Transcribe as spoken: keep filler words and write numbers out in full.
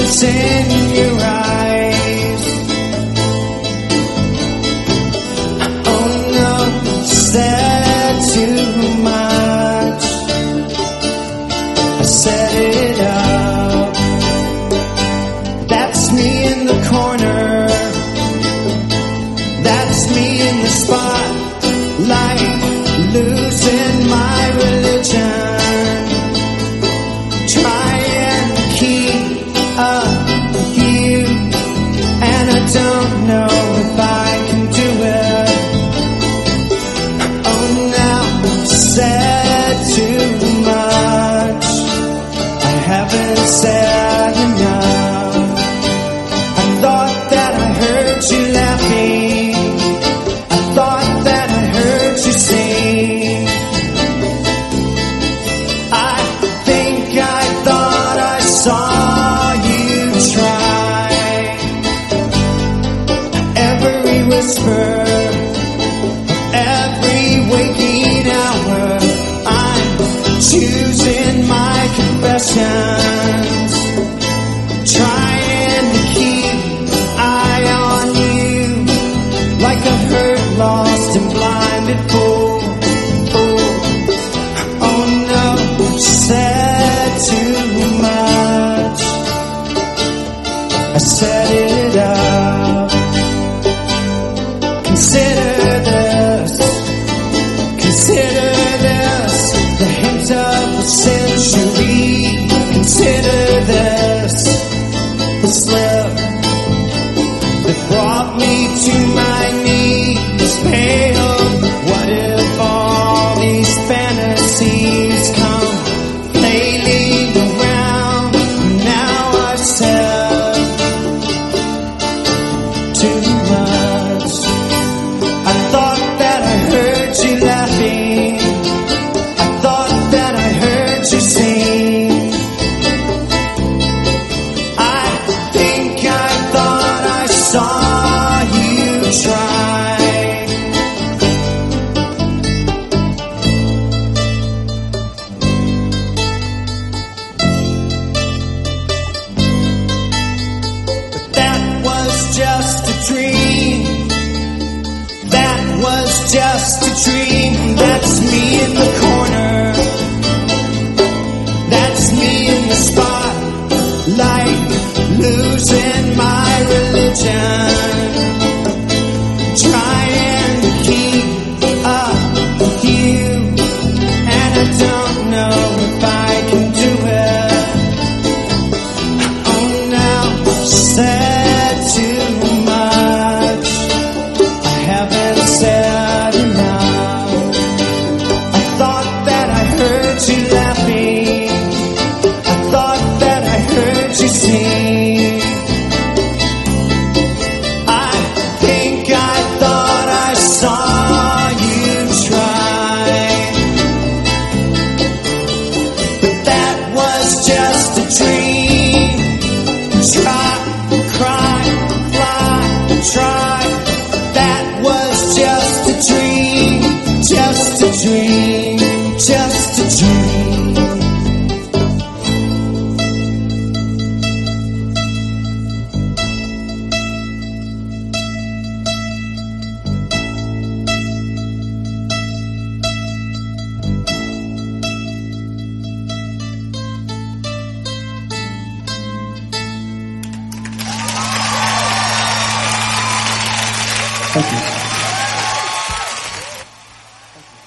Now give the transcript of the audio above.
It's in your eyes. Oh no, said too much. I set it up. That's me in the corner. That's me in the spotlight, losing my religion. Trying to keep up with you, and I don't know if I can do it. Oh, now I've said too much. I haven't said enough. I thought that I heard you laughing. I thought that I heard you sing. I think I thought I saw you try. Every whisper, every waking hour, I'm choosing my confessions, trying to keep eye on you, like a hurt, lost and blinded fool. Fool. Oh no, said too much. I set it up. Consider this, consider this, the hint of a century. Consider this, the slip that brought me to my knees. Pale, what if all these fantasies come flailing around? Now I've said too much. I thought that I heard you laughing. I thought that I heard you sing. I think I thought I saw you try. But that was just a dream. That was just a dream. That's me in the corner. That's me in the spotlight, losing my religion. Trying to keep up with you, and I don't know if I can do it. Oh, now I've said too much. I haven't said enough. I thought that I heard you laughing. I thought that I heard you sing. I think I thought I saw you try. But that was just a dream. Try, cry, fly, try. That was just a dream, just a dream, just a dream. Thank you.